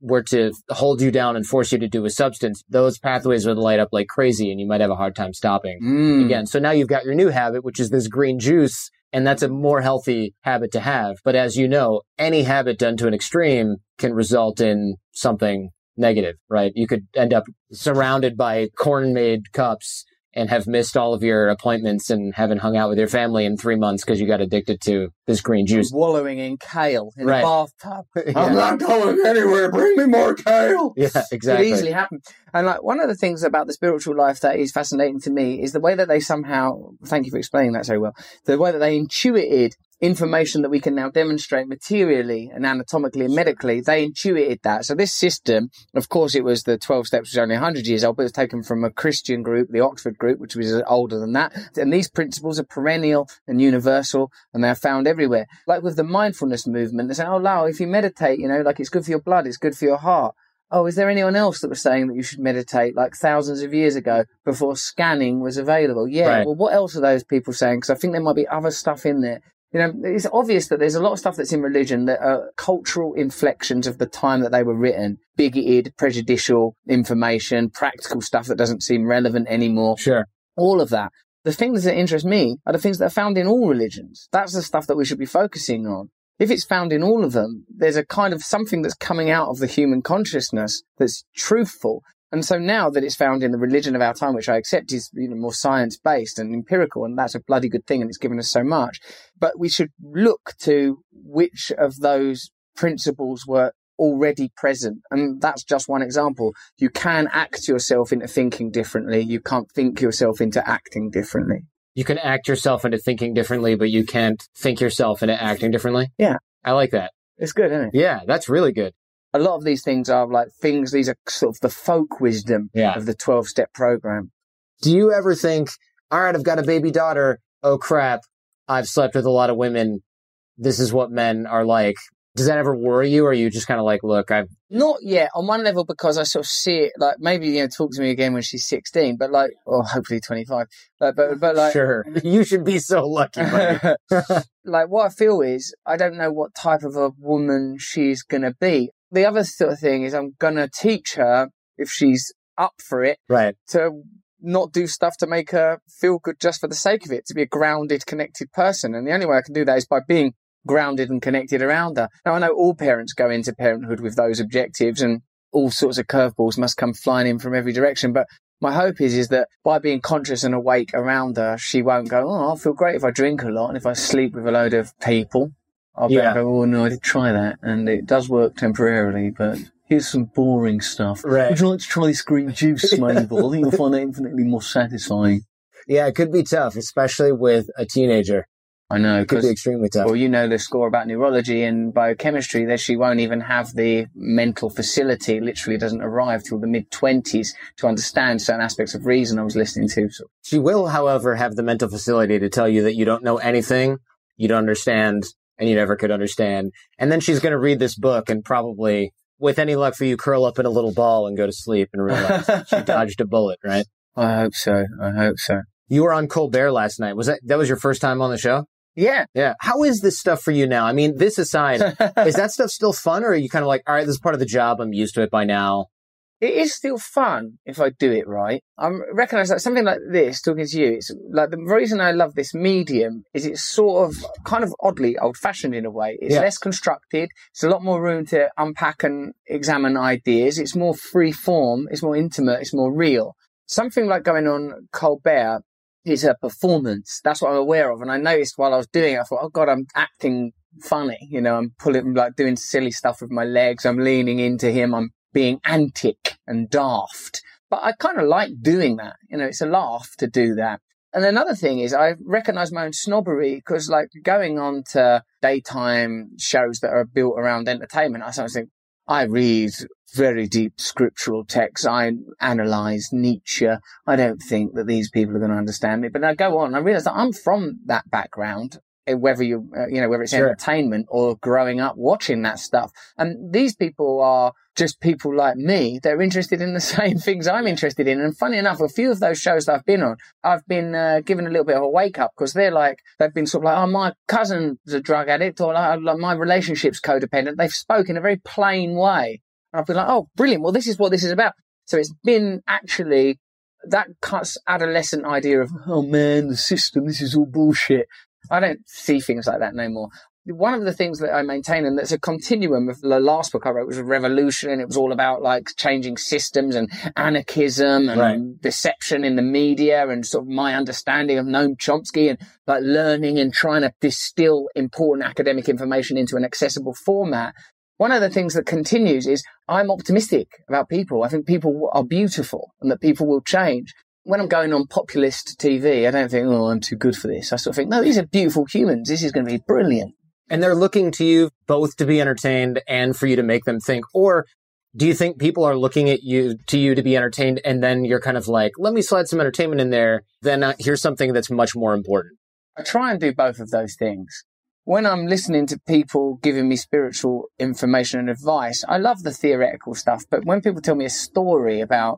were to hold you down and force you to do a substance, those pathways would light up like crazy and you might have a hard time stopping again. So now you've got your new habit, which is this green juice, and that's a more healthy habit to have. But as you know, any habit done to an extreme can result in something negative, right? You could end up surrounded by corn-made cups and have missed all of your appointments and haven't hung out with your family in 3 months because you got addicted to this green juice. Wallowing in kale in Right. a bathtub. Yeah. I'm not going anywhere. Bring me more kale. Yeah, It exactly. could easily happen. And like one of the things about the spiritual life that is fascinating to me is the way that they somehow, thank you for explaining that so well, the way that they intuited information that we can now demonstrate materially and anatomically and medically. They intuited that. So this system, of course, it was the 12 steps, which is only 100 years old, but it was taken from a Christian group, the Oxford group, which was older than that. And these principles are perennial and universal, and they're found everywhere. Like with the mindfulness movement, they say, oh, Lau, if you meditate, like it's good for your blood, it's good for your heart. Oh, is there anyone else that was saying that you should meditate like thousands of years ago before scanning was available? Yeah. Right. Well, what else are those people saying? Because I think there might be other stuff in there. It's obvious that there's a lot of stuff that's in religion that are cultural inflections of the time that they were written, bigoted, prejudicial information, practical stuff that doesn't seem relevant anymore. Sure. All of that. The things that interest me are the things that are found in all religions. That's the stuff that we should be focusing on. If it's found in all of them, there's a kind of something that's coming out of the human consciousness that's truthful. And so now that it's found in the religion of our time, which I accept is more science-based and empirical, and that's a bloody good thing, and it's given us so much. But we should look to which of those principles were already present. And that's just one example. You can act yourself into thinking differently. You can't think yourself into acting differently. You can act yourself into thinking differently, but you can't think yourself into acting differently? Yeah. I like that. It's good, isn't it? Yeah, that's really good. A lot of these things are like things, these are sort of the folk wisdom of the 12-step program. Do you ever think, all right, I've got a baby daughter. Oh, crap. I've slept with a lot of women. This is what men are like. Does that ever worry you? Or are you just kind of like, look, I've... Not yet, on one level, because I sort of see it, like, maybe, talk to me again when she's 16, but like, or hopefully 25. But like... Sure. You should be so lucky, buddy. Like, what I feel is, I don't know what type of a woman she's going to be. The other sort of thing is I'm going to teach her, if she's up for it, right, to not do stuff to make her feel good just for the sake of it, to be a grounded, connected person. And the only way I can do that is by being grounded and connected around her. Now, I know all parents go into parenthood with those objectives and all sorts of curveballs must come flying in from every direction. But my hope is that by being conscious and awake around her, she won't go, oh, I'll feel great if I drink a lot and if I sleep with a load of people. I'll be able to go, oh, no, I did try that. And it does work temporarily, but here's some boring stuff. Right. Would you like to try this green juice, Mabel? I think you'll find that infinitely more satisfying. Yeah, it could be tough, especially with a teenager. I know. It could be extremely tough. Well, the score about neurology and biochemistry, that she won't even have the mental facility, literally doesn't arrive till the mid-20s to understand certain aspects of reason I was listening to. So. She will, however, have the mental facility to tell you that you don't know anything, you don't understand, and you never could understand. And then she's going to read this book and probably, with any luck for you, curl up in a little ball and go to sleep and realize she dodged a bullet, right? I hope so. You were on Colbert last night. That was your first time on the show? Yeah. Yeah. How is this stuff for you now? I mean, this aside, is that stuff still fun, or are you kind of like, all right, this is part of the job, I'm used to it by now? It is still fun if I do it right. I recognise that something like this, talking to you, it's like the reason I love this medium is it's sort of kind of oddly old-fashioned in a way. It's less constructed. It's a lot more room to unpack and examine ideas. It's more free form. It's more intimate. It's more real. Something like going on Colbert is a performance. That's what I'm aware of. And I noticed while I was doing it, I thought, oh God, I'm acting funny. I'm doing silly stuff with my legs. I'm leaning into him. I'm being antic and daft. But I kind of like doing that. It's a laugh to do that. And another thing is I recognize my own snobbery because like going on to daytime shows that are built around entertainment, I sometimes think, I read very deep scriptural texts. I analyze Nietzsche. I don't think that these people are going to understand me. But I go on. I realize that I'm from that background, whether whether it's entertainment or growing up watching that stuff. And these people are just people like me. They're interested in the same things I'm interested in. And funny enough, a few of those shows that I've been on, I've been given a little bit of a wake up because they've been sort of like, oh, my cousin's a drug addict or like my relationship's codependent. They've spoken in a very plain way. I'll be like, oh, brilliant. Well, this is what this is about. So it's been actually that cuts adolescent idea of, oh man, the system, this is all bullshit. I don't see things like that no more. One of the things that I maintain, and that's a continuum of the last book I wrote, was Revolution, and it was all about like changing systems and anarchism and deception in the media, and sort of my understanding of Noam Chomsky, and like learning and trying to distill important academic information into an accessible format. One of the things that continues is I'm optimistic about people. I think people are beautiful and that people will change. When I'm going on populist TV, I don't think, oh, I'm too good for this. I sort of think, no, these are beautiful humans. This is going to be brilliant. And they're looking to you both to be entertained and for you to make them think. Or do you think people are looking at you to be entertained, and then you're kind of like, let me slide some entertainment in there, then here's something that's much more important? I try and do both of those things. When I'm listening to people giving me spiritual information and advice, I love the theoretical stuff. But when people tell me a story about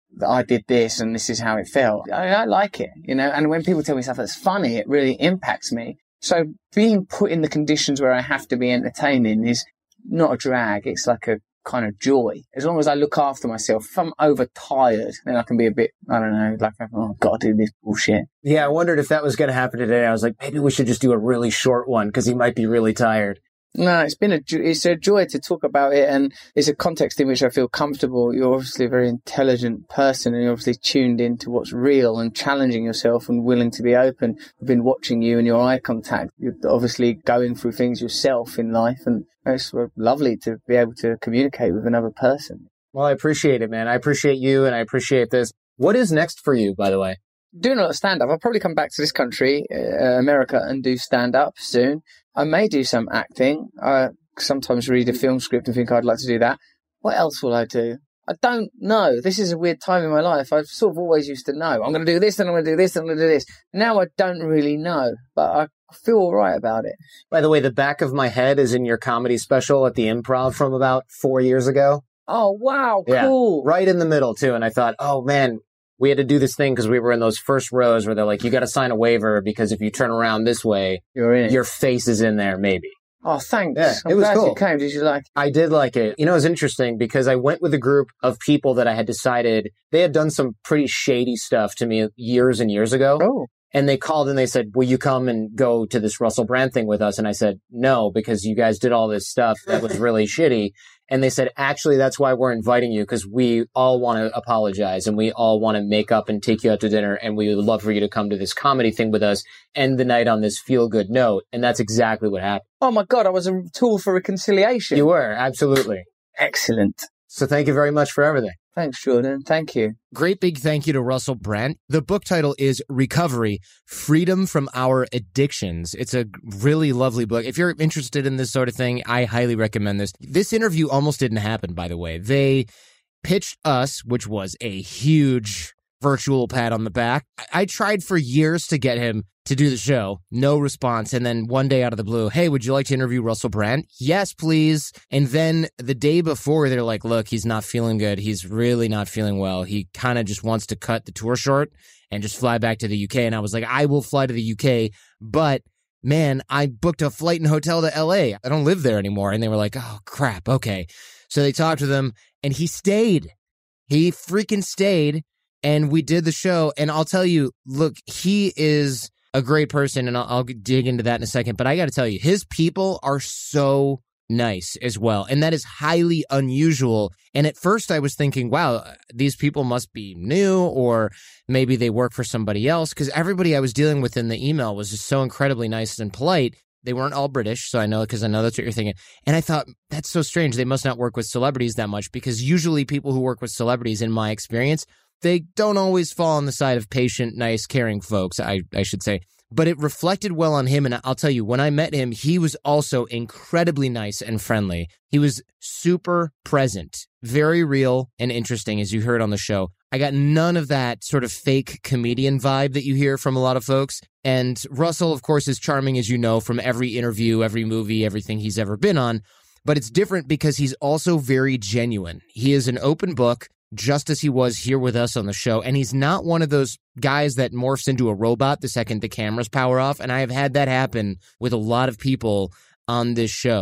I did this and this is how it felt, I like it, you know. And when people tell me stuff that's funny, it really impacts me. So being put in the conditions where I have to be entertaining is not a drag. It's like a kind of joy. As long as I look after myself, if I'm overtired, then I can be a bit, I don't know, like, oh, I've got to do this bullshit. Yeah, I wondered if that was going to happen today. I was like, maybe we should just do a really short one because he might be really tired. No, it's a joy to talk about it, and it's a context in which I feel comfortable. You're obviously a very intelligent person, and you're obviously tuned into what's real and challenging yourself and willing to be open. I've been watching you and your eye contact. You're obviously going through things yourself in life, and it's lovely to be able to communicate with another person. Well, I appreciate it, man. I appreciate you, and I appreciate this. What is next for you, by the way? Doing a lot of stand-up. I'll probably come back to this country, America, and do stand-up soon. I may do some acting. I sometimes read a film script and think I'd like to do that. What else will I do? I don't know. This is a weird time in my life. I've sort of always used to know. I'm going to do this, and I'm going to do this, and I'm going to do this. Now I don't really know, but I feel all right about it. By the way, the back of my head is in your comedy special at the Improv from about 4 years ago. Oh, wow. Cool. Yeah, right in the middle, too. And I thought, oh, man, we had to do this thing because we were in those first rows where they're like, you got to sign a waiver because if you turn around this way, you're in it. Your face is in there, maybe. Oh, thanks. Yeah, I'm it was glad cool. You came. Did you like it? I did like it. You know, it was interesting because I went with a group of people that I had decided they had done some pretty shady stuff to me years and years ago. Oh. And they called and they said, will you come and go to this Russell Brand thing with us? And I said, no, because you guys did all this stuff that was really shitty. And they said, actually, that's why we're inviting you, because we all want to apologize and we all want to make up and take you out to dinner. And we would love for you to come to this comedy thing with us, end the night on this feel good note. And that's exactly what happened. Oh, my God. I was a tool for reconciliation. You were. Absolutely. Excellent. So thank you very much for everything. Thanks, Jordan. Thank you. Great big thank you to Russell Brand. The book title is Recovery, Freedom from Our Addictions. It's a really lovely book. If you're interested in this sort of thing, I highly recommend this. This interview almost didn't happen, by the way. They pitched us, which was a huge virtual pat on the back. I tried for years to get him to do the show. No response. And then one day out of the blue, hey, would you like to interview Russell Brand? Yes, please. And then the day before, they're like, look, he's not feeling good. He's really not feeling well. He kind of just wants to cut the tour short and just fly back to the UK. And I was like, I will fly to the UK, but man, I booked a flight and hotel to LA. I don't live there anymore. And they were like, oh, crap. Okay. So they talked to him and he stayed. He freaking stayed. And we did the show. And I'll tell you, look, he is a great person. And I'll dig into that in a second. But I got to tell you, his people are so nice as well. And that is highly unusual. And at first I was thinking, wow, these people must be new, or maybe they work for somebody else. Because everybody I was dealing with in the email was just so incredibly nice and polite. They weren't all British, so I know, because I know that's what you're thinking. And I thought, that's so strange. They must not work with celebrities that much, because usually people who work with celebrities, in my experience, they don't always fall on the side of patient, nice, caring folks, I should say. But it reflected well on him, and I'll tell you, when I met him, he was also incredibly nice and friendly. He was super present, very real and interesting, as you heard on the show. I got none of that sort of fake comedian vibe that you hear from a lot of folks. And Russell, of course, is charming, as you know, from every interview, every movie, everything he's ever been on. But it's different because he's also very genuine. He is an open book, just as he was here with us on the show. And he's not one of those guys that morphs into a robot the second the cameras power off. And I have had that happen with a lot of people on this show.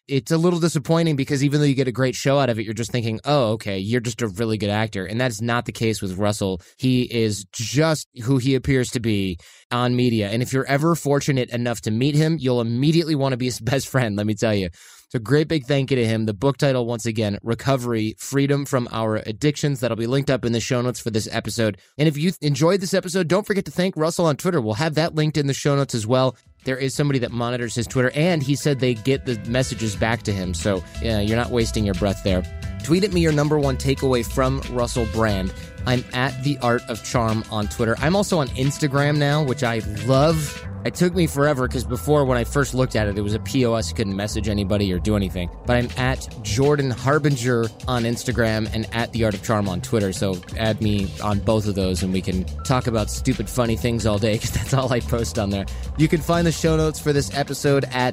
it's a little disappointing because even though you get a great show out of it, you're just thinking, oh, okay, you're just a really good actor. And that's not the case with Russell. He is just who he appears to be on media. And if you're ever fortunate enough to meet him, you'll immediately want to be his best friend, let me tell you. So great big thank you to him. The book title, once again, Recovery, Freedom from Our Addictions. That'll be linked up in the show notes for this episode. And if you enjoyed this episode, don't forget to thank Russell on Twitter. We'll have that linked in the show notes as well. There is somebody that monitors his Twitter, and he said they get the messages back to him. So yeah, you're not wasting your breath there. Tweet at me your number one takeaway from Russell Brand. I'm at The Art of Charm on Twitter. I'm also on Instagram now, which I love. It took me forever because before, when I first looked at it, it was a POS. You couldn't message anybody or do anything. But I'm at Jordan Harbinger on Instagram and at The Art of Charm on Twitter. So add me on both of those and we can talk about stupid, funny things all day because that's all I post on there. You can find the show notes for this episode at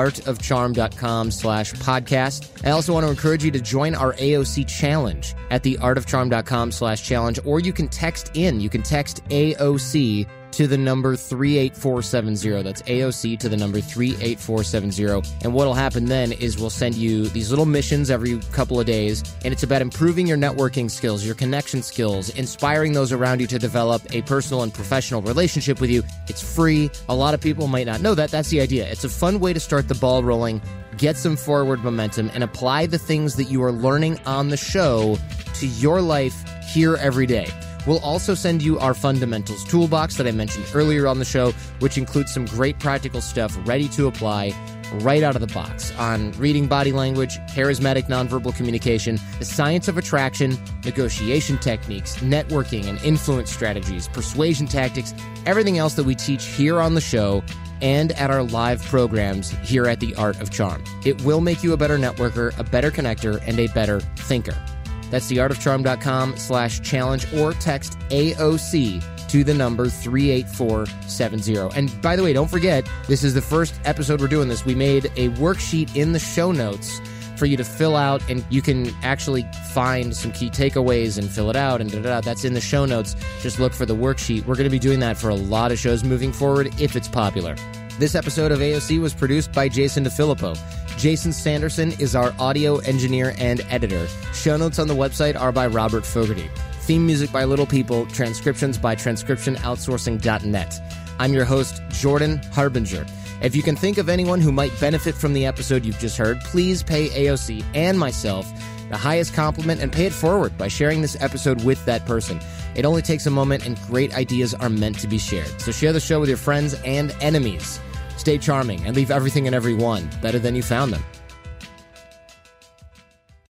theartofcharm.com/podcast. I also want to encourage you to join our AOC challenge at theartofcharm.com/challenge, or you can text in. You can text AOC to the number 38470. That's AOC to the number 38470. And what'll happen then is we'll send you these little missions every couple of days, and it's about improving your networking skills, your connection skills, inspiring those around you to develop a personal and professional relationship with you. It's free. A lot of people might not know that. That's the idea. It's a fun way to start the ball rolling, get some forward momentum, and apply the things that you are learning on the show to your life here every day. We'll also send you our fundamentals toolbox that I mentioned earlier on the show, which includes some great practical stuff ready to apply right out of the box on reading body language, charismatic nonverbal communication, the science of attraction, negotiation techniques, networking and influence strategies, persuasion tactics, everything else that we teach here on the show and at our live programs here at The Art of Charm. It will make you a better networker, a better connector, and a better thinker. That's theartofcharm.com/challenge or text AOC to the number 38470. And by the way, don't forget, this is the first episode we're doing this. We made a worksheet in the show notes for you to fill out, and you can actually find some key takeaways and fill it out, and that's in the show notes. Just look for the worksheet. We're going to be doing that for a lot of shows moving forward if it's popular. This episode of AOC was produced by Jason DeFilippo. Jason Sanderson is our audio engineer and editor. Show notes on the website are by Robert Fogarty. Theme music by Little People. Transcriptions by transcriptionoutsourcing.net. I'm your host, Jordan Harbinger. If you can think of anyone who might benefit from the episode you've just heard, please pay AOC and myself the highest compliment and pay it forward by sharing this episode with that person. It only takes a moment, and great ideas are meant to be shared. So share the show with your friends and enemies. Stay charming and leave everything and everyone better than you found them.